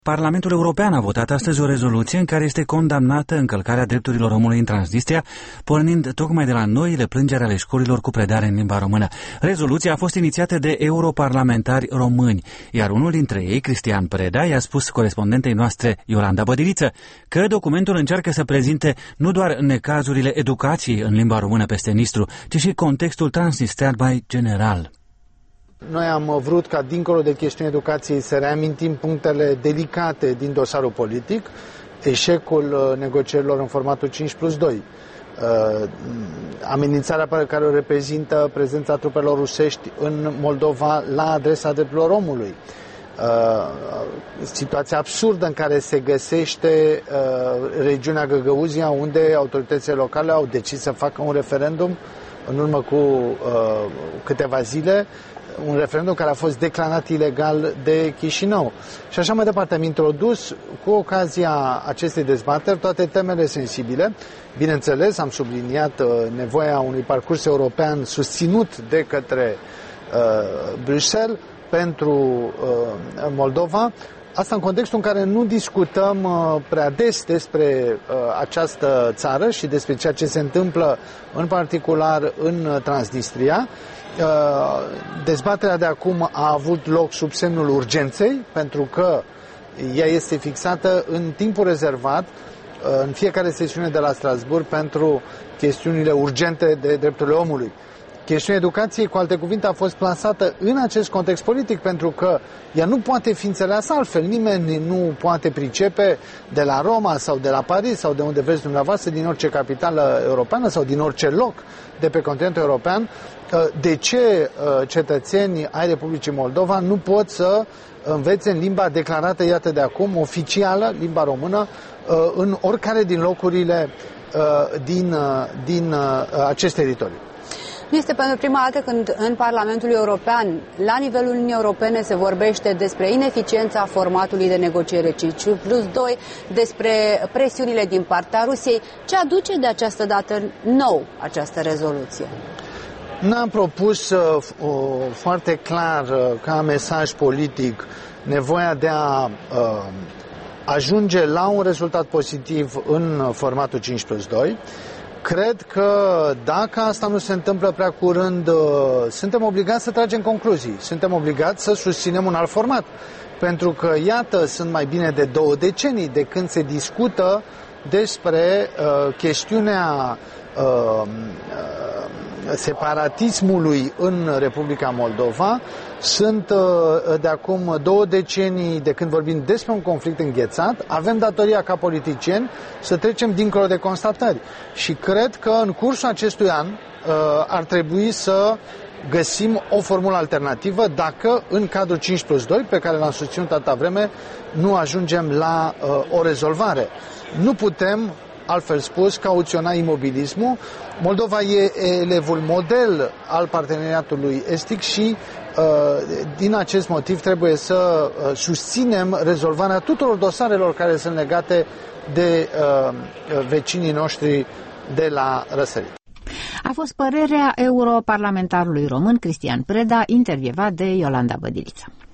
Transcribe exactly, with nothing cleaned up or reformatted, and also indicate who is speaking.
Speaker 1: Parlamentul European a votat astăzi o rezoluție în care este condamnată încălcarea drepturilor omului în Transnistria, pornind tocmai de la noile plângeri ale școlilor cu predare în limba română. Rezoluția a fost inițiată de europarlamentari români, iar unul dintre ei, Cristian Preda, i-a spus corespondentei noastre Iolanda Bădiliță că documentul încearcă să prezinte nu doar necazurile educației în limba română peste Nistru, ci și contextul transnistrian mai general.
Speaker 2: Noi am vrut ca, dincolo de chestiunea educației, să reamintim punctele delicate din dosarul politic, eșecul negocierilor în formatul cinci plus doi, amenințarea pe care o reprezintă prezența trupelor rusești în Moldova la adresa drepturilor omului, situația absurdă în care se găsește regiunea Găgăuzia, unde autoritățile locale au decis să facă un referendum în urmă cu câteva zile, un referendum care a fost declarat ilegal de Chișinău. Și așa mai departe, am introdus cu ocazia acestei dezbateri toate temele sensibile. Bineînțeles, am subliniat nevoia unui parcurs european susținut de către uh, Bruxelles pentru uh, Moldova. Asta în contextul în care nu discutăm uh, prea des despre uh, această țară și despre ceea ce se întâmplă în particular în Transnistria. Dezbaterea de acum a avut loc sub semnul urgenței, pentru că ea este fixată în timpul rezervat în fiecare sesiune de la Strasbourg pentru chestiunile urgente de drepturile omului. Chestiunea educației, cu alte cuvinte, a fost plasată în acest context politic, pentru că ea nu poate fi înțeleasă altfel. Nimeni nu poate pricepe de la Roma sau de la Paris sau de unde vreți dumneavoastră, din orice capitală europeană sau din orice loc de pe continentul european, de ce cetățenii ai Republicii Moldova nu pot să învețe în limba declarată, iată de acum, oficială, limba română, în oricare din locurile din, din acest teritoriu.
Speaker 3: Nu este pentru prima dată când în Parlamentul European, la nivelul Uniunii Europene, se vorbește despre ineficiența formatului de negociere cinci plus doi, despre presiunile din partea Rusiei. Ce aduce de această dată nou această rezoluție?
Speaker 2: Noi am propus uh, foarte clar uh, ca mesaj politic nevoia de a uh, ajunge la un rezultat pozitiv în formatul cinci plus doi. Cred că dacă asta nu se întâmplă prea curând, uh, suntem obligați să tragem concluzii. Suntem obligați să susținem un alt format. Pentru că, iată, sunt mai bine de două decenii de când se discută despre uh, chestiunea uh, separatismului în Republica Moldova. Sunt uh, de acum două decenii de când vorbim despre un conflict înghețat. Avem datoria ca politicieni să trecem dincolo de constatări. Și cred că în cursul acestui an uh, ar trebui să găsim o formulă alternativă dacă în cadrul cinci plus doi, pe care l-am susținut atâta vreme, nu ajungem la uh, o rezolvare. Nu putem, altfel spus, cauționa imobilismul. Moldova e elevul model al parteneriatului estic și din acest motiv trebuie să susținem rezolvarea tuturor dosarelor care sunt legate de vecinii noștri de la răsărit.
Speaker 4: A fost părerea europarlamentarului român Cristian Preda, intervievat de Iolanda Bădiliță.